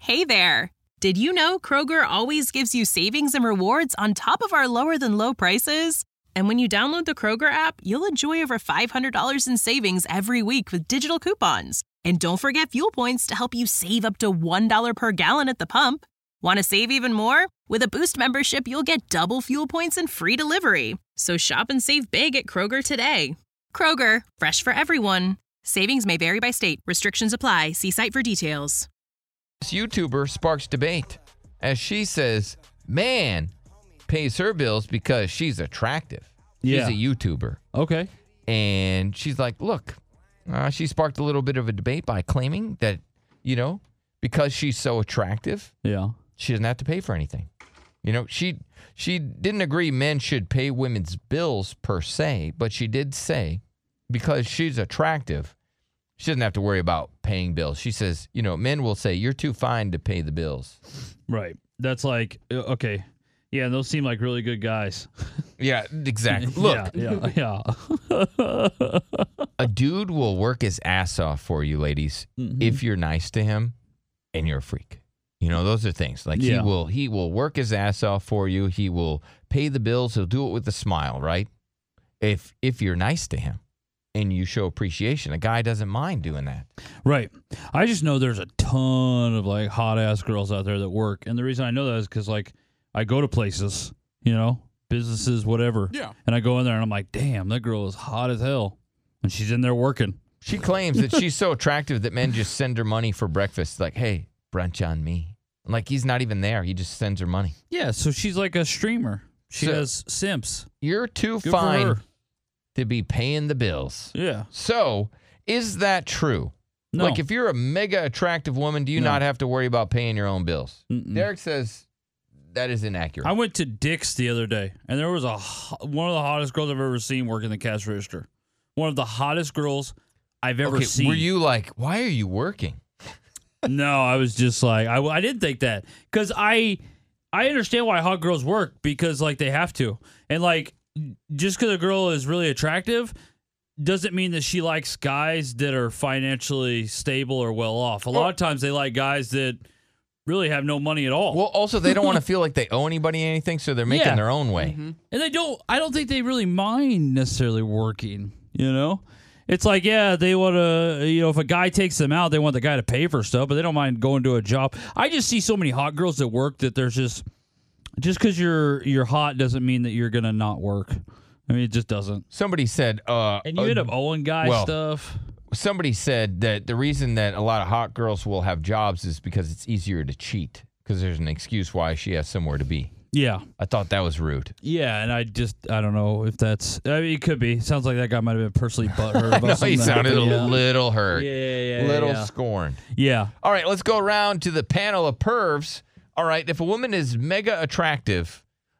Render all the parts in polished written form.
Hey there! Did you know Kroger always gives you savings and rewards on top of our lower-than-low prices? And when you download the Kroger app, you'll enjoy over $500 in savings every week with digital coupons. And don't forget fuel points to help you save up to $1 per gallon at the pump. Want to save even more? With a Boost membership, you'll get double fuel points and free delivery. So shop and save big at Kroger today. Kroger, fresh for everyone. Savings may vary by state. Restrictions apply. See site for details. This YouTuber sparks debate as she says, man pays her bills because she's attractive. Yeah. She's a YouTuber. Okay. And she's like, look, she sparked a little bit of a debate by claiming that, because she's so attractive, Yeah. she doesn't have to pay for anything. She didn't agree men should pay women's bills per se, but she did say because she's attractive, she doesn't have to worry about paying bills. She says, men will say, you're too fine to pay the bills. Right. That's like, okay. Yeah, those seem like really good guys. Yeah, exactly. Look, Yeah. a dude will work his ass off for you, ladies, if you're nice to him and you're a freak. Those are things. Like he will work his ass off for you. He will pay the bills. He'll do it with a smile, right? If you're nice to him and you show appreciation, a guy doesn't mind doing that. Right. I just know there's a ton of like hot ass girls out there that work. And the reason I know that is because like I go to places, businesses, whatever. Yeah. And I go in there and I'm like, damn, that girl is hot as hell. And she's in there working. She claims that she's so attractive that men just send her money for breakfast. Like, hey, brunch on me. Like he's not even there. He just sends her money. Yeah. So she's like a streamer. She has simps. You're too Good fine for her. to be paying the bills. Yeah. So, is that true? No. Like, if you're a mega attractive woman, do you not have to worry about paying your own bills? Derek says that is inaccurate. I went to Dick's the other day, and there was one of the hottest girls I've ever seen working the cash register. One of the hottest girls I've ever seen. Were you like, why are you working? No, I was just like, I didn't think that. Because I understand why hot girls work, because, like, they have to. And, like, just because a girl is really attractive doesn't mean that she likes guys that are financially stable or well off. A lot of times they like guys that really have no money at all. Well, also, they don't want to feel like they owe anybody anything, so they're making their own way. And I don't think they really mind necessarily working, It's like, yeah, they want to, if a guy takes them out, they want the guy to pay for stuff, but they don't mind going to a job. I just see so many hot girls at work that there's just because you're hot doesn't mean that you're going to not work. I mean, it just doesn't. Somebody said... and you end up owing guys stuff. Somebody said that the reason that a lot of hot girls will have jobs is because it's easier to cheat, because there's an excuse why she has somewhere to be. Yeah. I thought that was rude. Yeah, and I don't know if that's... I mean, it could be. Sounds like that guy might have been personally butthurt about I know, something. he sounded a Yeah. little hurt. Yeah. Little scorned. Yeah. All right, let's go around to the panel of pervs. All right, if a woman is mega attractive,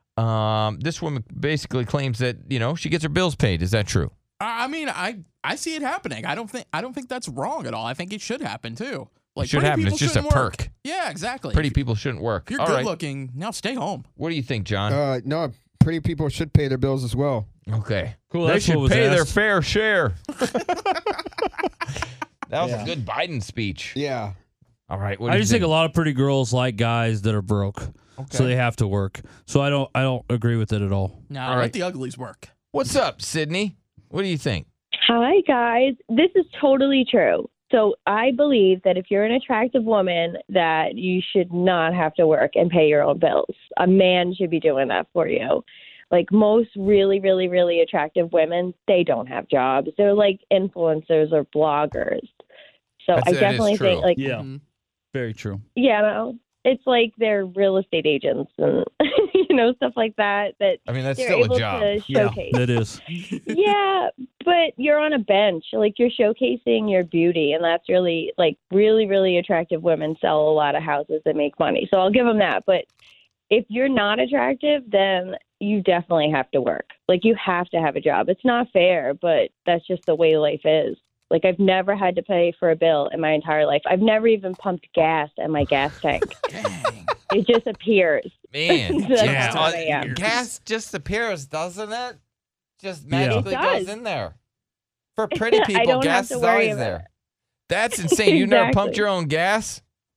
this woman basically claims that, she gets her bills paid. Is that true? I mean, I see it happening. I don't think that's wrong at all. I think it should happen too. Like, It should pretty happen. people It's just a shouldn't work. perk. Yeah, exactly. Pretty people shouldn't work. If you're All good right. looking, now stay home. What do you think, John? No, pretty people should pay their bills as well. Okay. Cool. They That's what should was pay their asked. fair share. That was a good Biden speech. Yeah. All right. What do I you just think a lot of pretty girls like guys that are broke, so they have to work. So I don't agree with it at all. No, All let right. the uglies work. What's up, Sydney? What do you think? Hi, guys. This is totally true. So I believe that if you're an attractive woman, that you should not have to work and pay your own bills. A man should be doing that for you. Like most really, really, really attractive women, they don't have jobs. They're like influencers or bloggers. So That I is definitely true. think like, Yeah. Very true. no, it's like they're real estate agents and, stuff like that. That I mean, that's they're still able a job. to showcase. Yeah, that is. Yeah, but you're on a bench. Like you're showcasing your beauty, and that's really like really, really attractive women sell a lot of houses that make money. So I'll give them that. But if you're not attractive, then you definitely have to work. Like you have to have a job. It's not fair, but that's just the way life is. Like I've never had to pay for a bill in my entire life. I've never even pumped gas in my gas tank. Dang. It just appears. Man, That's yeah, how I am. gas just appears, doesn't it? Just Yeah. magically It does. goes in there. For pretty I people, don't gas have to is worry always about there. it. That's insane. You never Exactly. pumped your own gas?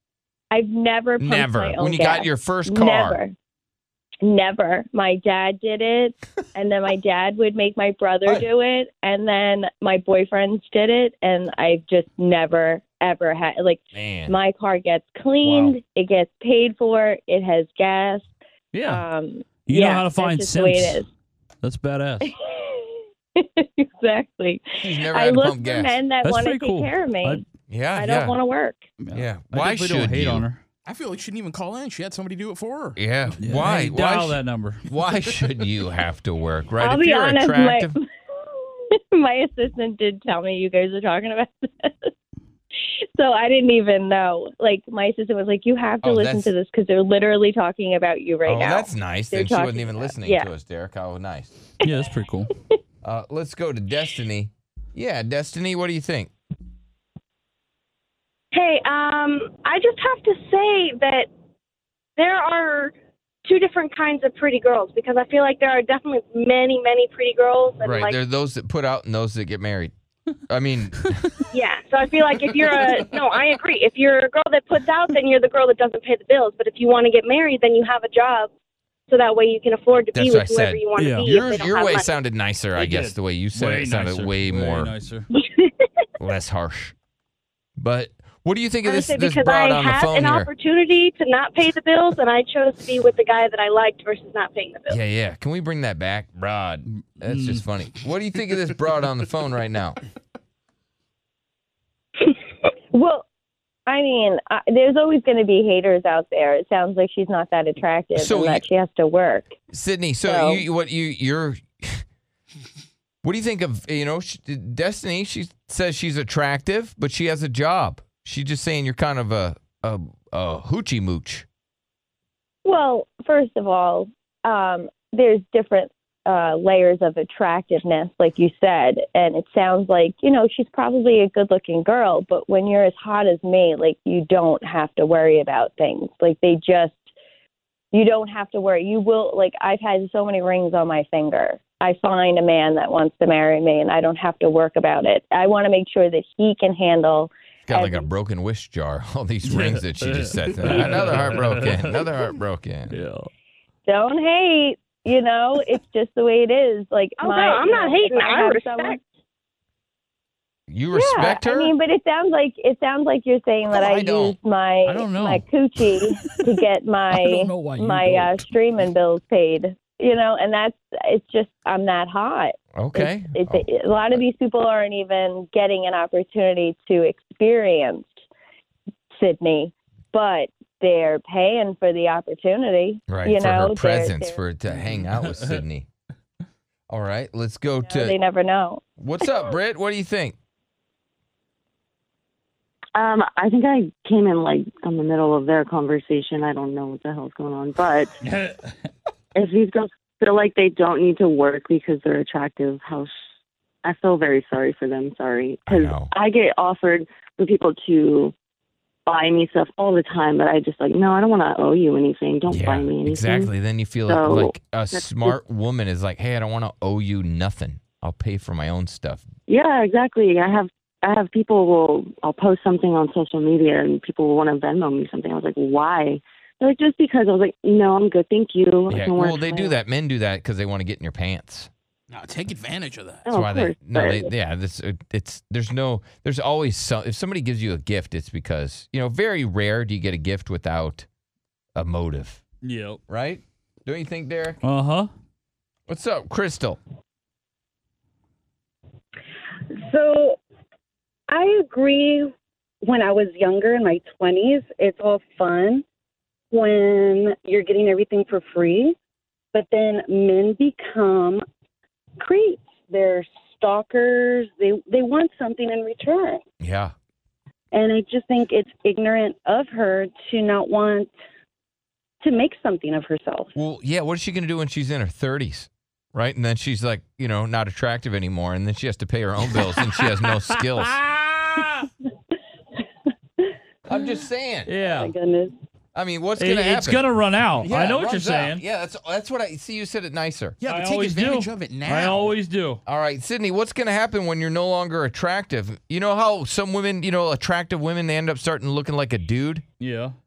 I've never pumped Never. my own When you gas. got your first car. Never. My dad did it, and then my dad would make my brother do it, and then my boyfriends did it, and I've just never, ever had, like, Man. my car gets cleaned, Wow. it gets paid for, it has gas. Yeah. You You know how to find that's just the way sense. it That's badass. is. Exactly. She's never I had to look pump for gas. men that That's want to pretty take cool. care of me. Yeah, I don't want to work. Yeah. I Why definitely should don't hate you? on her. I feel like she didn't even call in. She had somebody do it for her. Yeah. Yeah. Why? Hey, Why? dial that number. Why should you have to work? Right? I'll if be you're honest, attractive. my assistant did tell me you guys are talking about this. So I didn't even know. Like, my assistant was like, you have to Oh, listen to this because they're literally talking about you right oh, now. that's nice. They're Then she wasn't talking even about- listening yeah. to us, Derek. How nice. Yeah, that's pretty cool. Let's go to Destiny. Yeah, Destiny, what do you think? Hey, I just have to say that there are two different kinds of pretty girls because I feel like there are definitely many, many pretty girls. And Right. like, There are those that put out and those that get married. I mean, yeah. So I feel like if you're I agree. If you're a girl that puts out, then you're the girl that doesn't pay the bills. But if you want to get married, then you have a job. So that way you can afford to be That's what with I whoever said. you want Yeah. to be. your if they don't your have way money. sounded nicer, I It guess. did. The way you said Way it sounded nicer. way more, nicer. less harsh. But what do you think of this Honestly, this because broad I on the had phone an here? opportunity to not pay the bills, and I chose to be with the guy that I liked versus not paying the bills. Yeah, yeah. Can we bring that back? Broad. That's just funny. What do you think of this broad on the phone right now? Well, I mean, there's always going to be haters out there. It sounds like she's not that attractive So and that she has to work. Sydney, so So- you're what do you think of, Destiny? She says she's attractive, but she has a job. She's just saying you're kind of a hoochie mooch. Well, first of all, there's different layers of attractiveness, like you said, and it sounds like, she's probably a good-looking girl, but when you're as hot as me, like, you don't have to worry about things. Like, you don't have to worry. You will, like, I've had so many rings on my finger. I find a man that wants to marry me, and I don't have to work about it. I want to make sure that he can handle. Got like a broken wish jar. All these rings that she just said. Another heartbroken. Another heartbroken. Yeah. Don't hate. It's just the way it is. Like, Oh, no, I'm not hating. I have respect. You respect her? I mean, but it sounds like you're saying that Oh, I I don't. used my I don't know. my coochie to get I don't know why you don't. streaming bills paid. And it's just I'm that hot. Okay. A lot of these people aren't even getting an opportunity to experience Sydney, but they're paying for the opportunity. Right. For her presence, they're- to hang out with Sydney. All right. Let's go they to. never know. What's up, Britt? What do you think? I think I came in in the middle of their conversation. I don't know what the hell's going on, but if these girls feel like they don't need to work because they're attractive, I feel very sorry for them. Sorry, I because know. I get offered for people to buy me stuff all the time, but I just no, I don't want to owe you anything. Don't buy me anything. Exactly. Then you feel So, like a that's smart woman is like, hey, I don't want to owe you nothing. I'll pay for my own stuff. Yeah, exactly. I have people I'll post something on social media and people will want to Venmo me something. I was like, why? They're like, just because. I was like, no, I'm good. Thank you. I Yeah. can work Well, they for do my- that. Men do that because they want to get in your pants. No, take advantage of that. Oh, That's why of course, there's always some, if somebody gives you a gift, it's because, very rare do you get a gift without a motive, Yep. right? Don't you think, Derek? Uh-huh. What's up, Crystal? So I agree. When I was younger in my 20s, it's all fun when you're getting everything for free. But then men become creeps. They're stalkers. They want something in return. Yeah. And I just think it's ignorant of her to not want to make something of herself. Well, yeah, what is she going to do when she's in her 30s? Right? And then she's like, not attractive anymore. And then she has to pay her own bills and she has no skills. I'm just saying. Yeah. My goodness. I mean, what's going to happen? It's going to run out. Yeah, I it know what you're runs out. saying. Yeah, that's what I see. You said it nicer. Yeah, I but take always advantage do. of it now. I always do. All right, Sydney, what's going to happen when you're no longer attractive? You know how some women, attractive women, they end up starting looking like a dude? Yeah.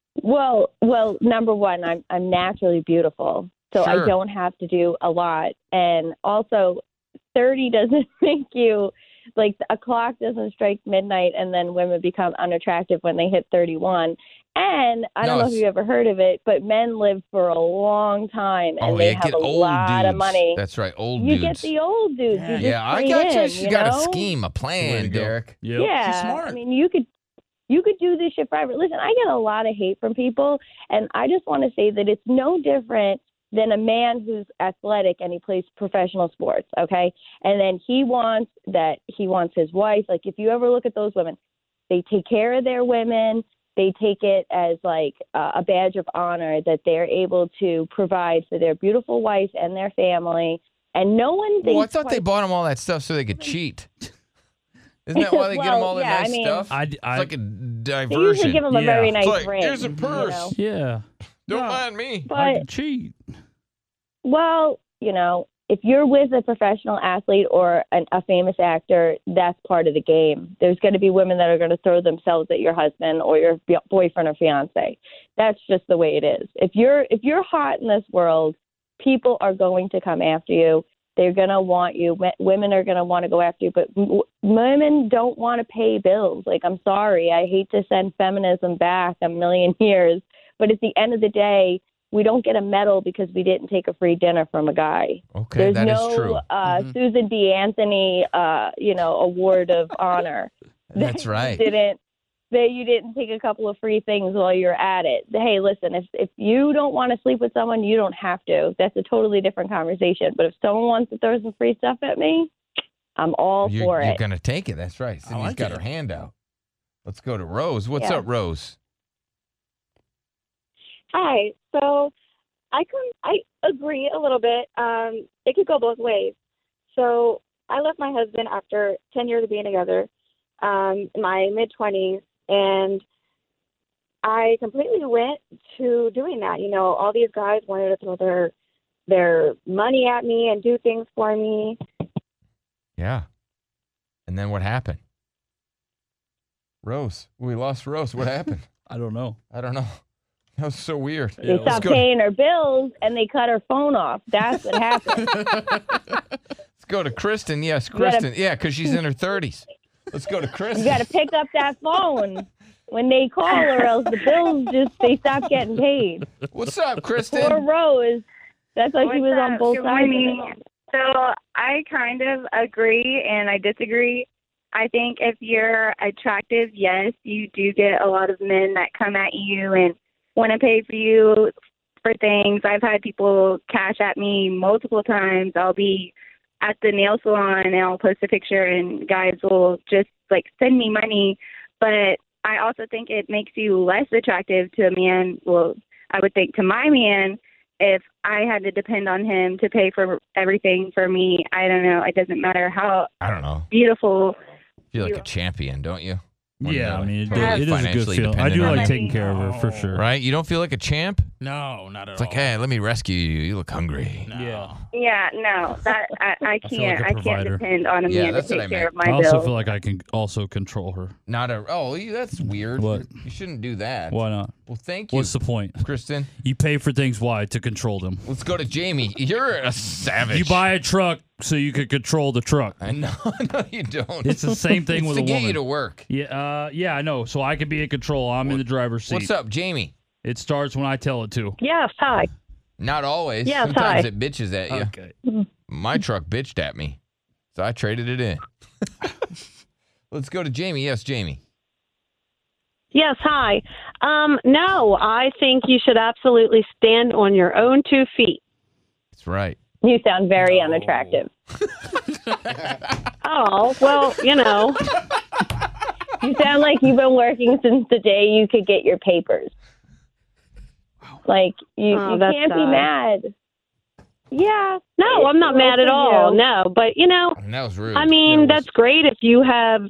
Well, number one, I'm naturally beautiful, so Sure. I don't have to do a lot. And also, 30 doesn't make you like a clock doesn't strike midnight, and then women become unattractive when they hit 31. And I don't know if you've ever heard of it, but men live for a long time, and they have a lot of money. That's right, old You dudes. get the old dudes. You just I trade got you. in, She's got a know? scheme, a plan, Derek. Yep. Yeah, She's smart. I mean, you could do this shit forever. Listen, I get a lot of hate from people, and I just want to say that it's no different than a man who's athletic and he plays professional sports, okay? And then he wants his wife. Like, if you ever look at those women, they take care of their women. They take it as like a badge of honor that they're able to provide for their beautiful wife and their family. And no one thinks. Well, I thought they bought him all that stuff so they could cheat. Isn't that why they get him all the yeah, nice I mean, stuff? It's like a They diversion. usually give him a very nice It's like, ring. here's a purse. Yeah. Don't mind me. I But can cheat. well, if you're with a professional athlete or a famous actor, that's part of the game. There's going to be women that are going to throw themselves at your husband or your boyfriend or fiance. That's just the way it is. If you're hot in this world, people are going to come after you. They're going to want you. Women are going to want to go after you, but women don't want to pay bills. Like, I'm sorry. I hate to send feminism back a million years, but at the end of the day, we don't get a medal because we didn't take a free dinner from a guy. Okay, There's that no is true. Susan B. Anthony, award of honor. That's right. You didn't take a couple of free things while you're at it. Hey, listen, if you don't want to sleep with someone, you don't have to. That's a totally different conversation. But if someone wants to throw some free stuff at me, I'm all for You're it. going to take it. That's right. Cindy's like got it. her hand out. Let's go to Rose. What's Yeah. up, Rose? Hi. So I agree a little bit. It could go both ways. So I left my husband after 10 years of being together, in my mid-20s, and I completely went to doing that. All these guys wanted to throw their money at me and do things for me. Yeah. And then what happened? Rose. We lost Rose. What happened? I don't know. I don't know. That was so weird. They stopped paying her bills and they cut her phone off. That's what happened. Let's go to Kristen. Yes, Kristen. Yeah, because she's in her 30s. Let's go to Kristen. You got to pick up that phone when they call, or else the bills they stop getting paid. What's up, Kristen? Poor Rose. That's why she was on both Good sides. morning. So I kind of agree and I disagree. I think if you're attractive, yes, you do get a lot of men that come at you and want to pay for you for things. I've had people cash at me multiple times. I'll be at the nail salon and I'll post a picture and guys will just like send me money. But I also think it makes you less attractive to a man. Well, I would think to my man, if I had to depend on him to pay for everything for me, I don't know. It doesn't matter how I don't know. beautiful. You feel like a champion, don't you? When Yeah, you're, I mean, totally it is a good financially feeling. I do dependent on like you. taking care of her for sure. Right? You don't feel like a champ? No, not at It's all. like, hey, let me rescue you. You look hungry. No. Yeah. Yeah, no, that I feel like can't. a I can't provider. depend on a Yeah, man to that's what I take care meant. of my I also bills. feel like I can also control her. Not a. Oh, that's weird. What? You shouldn't do that. Why not? Well, thank you, What's the point? Kristen. You pay for things why? To control them. Let's go to Jamie. You're a savage. You buy a truck so you can control the truck. I know. No, you don't. It's the same thing It's with to a get woman. you to work. Yeah, I know. So I can be in control. I'm in the driver's seat. What's up, Jamie? It starts when I tell it to. Yes, hi. Not always. Yes, Sometimes hi. it bitches at you. Okay. My truck bitched at me, so I traded it in. Let's go to Jamie. Yes, Jamie. Yes, hi. No, I think you should absolutely stand on your own 2 feet. That's right. You sound very unattractive. Oh, well, you know. You sound like you've been working since the day you could get your papers. Like, you that's can't be sad. mad. Yeah. No, I'm not mad at all. You. No, but you know, And that was rude. I mean, that's great if you have,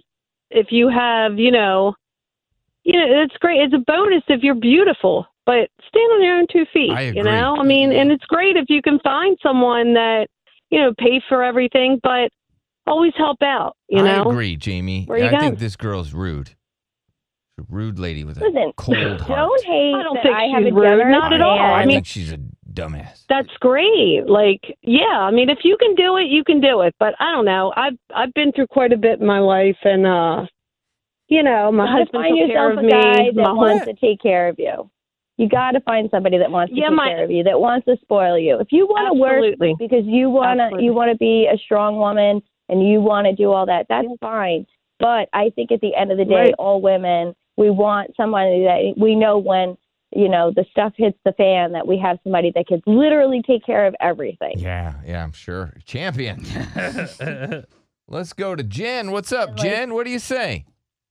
it's great. It's a bonus if you're beautiful, but stand on your own 2 feet. I agree. You know, I mean, and it's great if you can find someone that, pays for everything, but always help out. You know, I agree, Jamie. Where you I going? think this girl's rude. rude lady with a Listen, cold heart. don't hate I don't that think I have she's a rude. generous Not at all. man. I I mean, think she's a dumbass. that's great. Like, yeah, I mean, if you can do it, you can do it. But I don't know. I've been through quite a bit in my life, and you know, my You gotta husband find took care yourself of a guy me. that My wants whole to take care of you. You got to find somebody that wants to Yeah, take my- care of you, that wants to spoil you. If you want to work Absolutely. because you want to be a strong woman and you want to do all that, that's fine. But I think at the end of the day, Right. all women, we want somebody that we know when, you know, the stuff hits the fan, that we have somebody that could literally take care of everything. Yeah, I'm sure. Champion. Let's go to Jen. What's up, Jen? What do you say?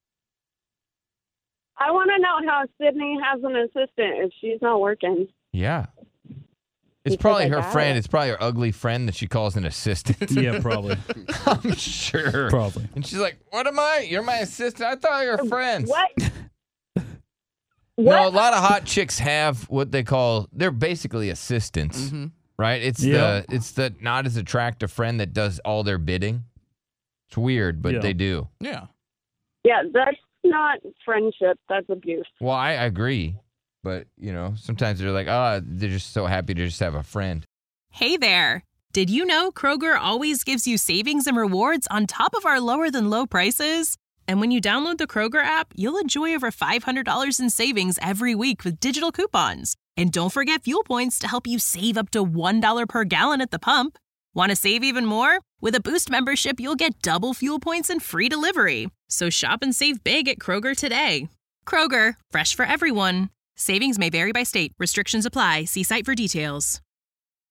I want to know how Sydney has an assistant if she's not working. Yeah. It's Because probably I her got friend. it. It's probably her ugly friend that she calls an assistant. Yeah, probably. I'm sure. Probably. And she's like, what am I? You're my assistant? I thought you were friends. What? No, a lot of hot chicks have what they call, they're basically assistants, right? It's the not as attractive friend that does all their bidding. It's weird, but they do. Yeah. Yeah, that's not friendship. That's abuse. Well, I agree. But, you know, sometimes they're like, they're just so happy to just have a friend. Hey there. Did you know Kroger always gives you savings and rewards on top of our lower than low prices? And when you download the Kroger app, you'll enjoy over $500 in savings every week with digital coupons. And don't forget fuel points to help you save up to $1 per gallon at the pump. Want to save even more? With a Boost membership, you'll get double fuel points and free delivery. So shop and save big at Kroger today. Kroger, fresh for everyone. Savings may vary by state. Restrictions apply. See site for details.